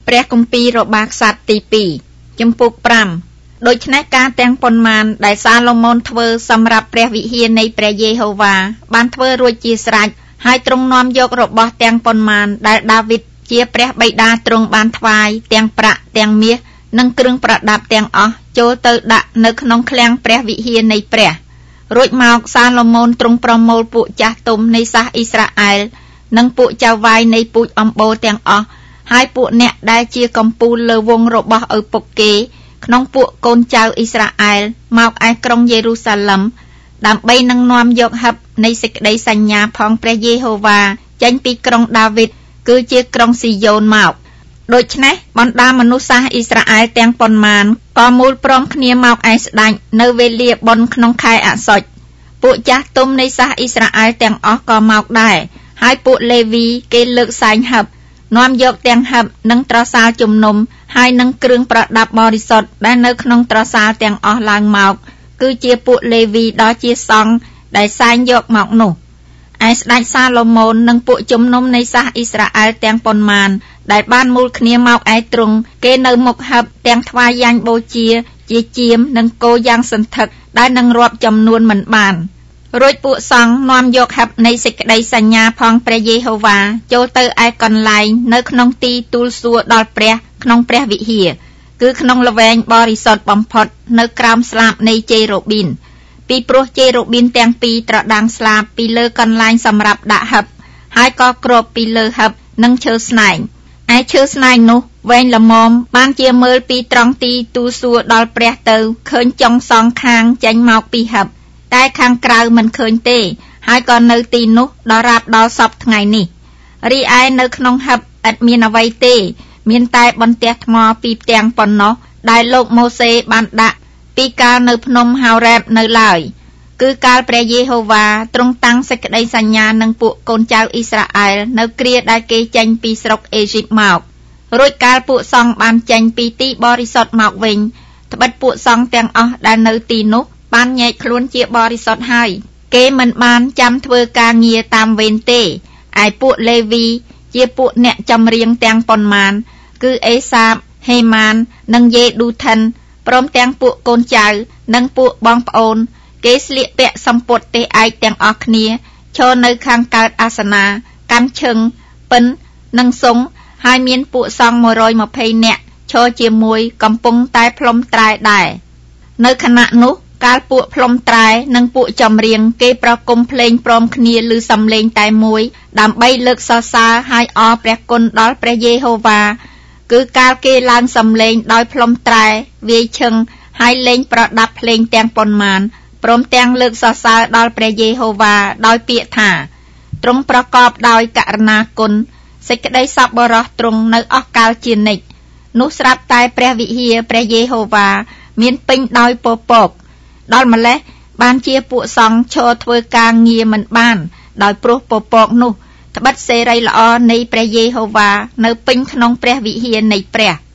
ព្រះគម្ពីររបស់ក្សត្រទី2ចំពុក5ដូច្នេះការទាំងប៉ុន្មានដែលសាឡូមោនធ្វើសម្រាប់ព្រះវិហារនៃព្រះយេហូវ៉ាបានធ្វើរួចជាស្រេចហើយទ្រង់នាំយករបស់ទាំងប៉ុន្មានដែលដាវីតជាព្រះបិតាទ្រង់បានថ្វាយទាំងប្រាក់ទាំងមាសនិងគ្រឿងប្រដាប់ទាំងអស់ចូលទៅដាក់នៅក្នុងឃ្លាំងព្រះវិហារនៃព្រះរួចមកសាឡូមោនទ្រង់ប្រមូលពួកចាស់ទុំនៃសាសអ៊ីស្រាអែលនិងពួកចៅវាយនៃពូជអំបូរទាំងអស់ហើយពួកអ្នកដែលជាកំពូលលើវងរបស់ឪពុកគេក្នុងពួកកូនចៅអ៊ីស្រាអែលមកឯក្រុងយេរូសាឡឹមដើម្បីនឹងនាំយកហឹបនៃសេចក្តីសញ្ញាផងព្រះយេហូវ៉ាចេញពីក្រុងដាវីតគឺជាក្រុងស៊ីយ៉ូនមកដូច្នេះបណ្ដាមនុស្សសាសអ៊ីស្រាអែលទាំងប៉ុន្មានក៏មូលព្រមគ្នាមកឯស្ដេចនៅវេលាបុណ្យក្នុងខែអសុចពួកចាស់ទុំនៃសាសអ៊ីស្រាអែលទាំងអស់ក៏មកដែរហើយពួកលេវីគេលើកសែងហឹបនាំយកទាំងហឹបនិងត្រសាលជំនុំហើយនឹងគ្រឿងប្រដាប់បរិសុទ្ធដែលនៅក្នុងត្រសាលទាំងអស់ឡើងមកគឺជាពួកលេវីដ៏ជាសង្ឃដែលសែងយកមកនោះឯស្ដេចសាឡូមោននិងពួកជំនុំនៃសាសអ៊ីស្រាអែលទាំងប៉ុន្មានដែលបានមូលគ្នាមកឯទ្រង់គេនៅមុខហឹបទាំងថ្វាយយ៉ាញ់បូជាជាមនិងគោយ៉ាងសន្ធឹកដែលនឹងរាប់ចំនួនមិនបានរួចពួកសង្ឃនាំយកហឹបនៃសេចក្តីសញ្ញាផងព្រះយេហូវ៉ាចូលទៅឯកន្លែងនៅក្នុងទីទូលសួគ៌ដល់ព្រះក្នុងព្រះវិហារគឺក្នុងល្វែងបរិសុទ្ធបំផុតនៅក្រោមស្លាបនៃជេរូប៊ីនពីព្រោះជេរូប៊ីនទាំងពីរត្រដាងស្លាបពីលើកន្លែងសម្រាប់ដាក់ហឹបហើយក៏គ្របពីលើហឹបនិងឈើស្នែងឯឈើស្នែងនោះវែងល្មមបានជាមើលពីត្រង់ទីទូលសួគ៌ដល់ព្រះទៅឃើញចុងសងខាងចេញមកពីហឹបតែខាងក្រៅមិនឃើញទេហើយក៏នៅទីនោះដល់រាបដល់សពថ្ងៃនេះរីឯនៅក្នុងហឹបឥតមានអ្វីទេមានតែបន្ទះថ្មពីផ្ទាំងប៉ុណ្ណោះដែលលោកម៉ូសេបានដាក់ពីកាលនៅភ្នំហោរ៉េបនៅឡើយគឺកាលព្រះយេហូវ៉ាទ្រង់តាំងសេចក្តីសញ្ញានឹងពួកកូនចៅអ៊ីស្រាអែលនៅគ្រាដែលគេចេញពីស្រុកអេស៊ីបមករួចកាលពួកសង្ឃបានចេញពីទីបរិសុទ្ធមកវិញត្បិតពួកសង្ឃទាំងអស់ដែលនៅទីនោះបានញែកខ្លួនជាបរិសុទ្ធហើយគេមិនបានចាំធ្វើការងារតាមវេនទេឯពួកលេវីជាពួកអ្នកចម្រៀងទាំងប៉ុន្មានគឺអេសាបហេម៉ាននិងយេឌូថិនព្រមទាំងពួកកូនចៅនិងពួកបងប្អូនគេស្លៀកពាក់សម្ពត់ទេឯកទាំងអស់គ្នាឈរនៅខាងកើតអាសនាកាន់ឈឹងពិននិងសុងហើយមានពួកសង្ឃ120នាក់ឈរជាមួយកំពុងតែផ្លុំត្រែដែរនៅខណៈនោះកាលពួកផ្លុំត្រែនិងពួកចម្រៀងគេប្រគំភ្លេងព្រមគ្នាឮសំឡេងតែមួយដើម្បីលើកសរសើរហើយអរព្រះគុណដល់ព្រះយេហូវ៉ាគឺកាលគេឡើងសំឡេងដោយផ្លុំត្រែវាយឈឹងហើយលេងប្រដាប់ភ្លេងទាំងប៉ុន្មានព្រមទាំងលើកសរសើរដល់ព្រះយេហូវ៉ាដោយពាក្យថាទ្រង់ប្រកបដោយករុណាគុណសេចក្តីសប្បុរសទ្រង់នៅអស់កាលជានិច្ចនោះស្រាប់តែព្រះវិហារព្រះយេហូវ៉ាមានពេញដោយពពកដល់ម្លេះបានជាពួកសង្ឃឈរធ្វើការងារមិនបានដោយព្រោះពពកនោះត្បិតសេរីល្អនៃព្រះយេហូវ៉ានៅពេញក្នុងព្រះវិហារនៃព្រះ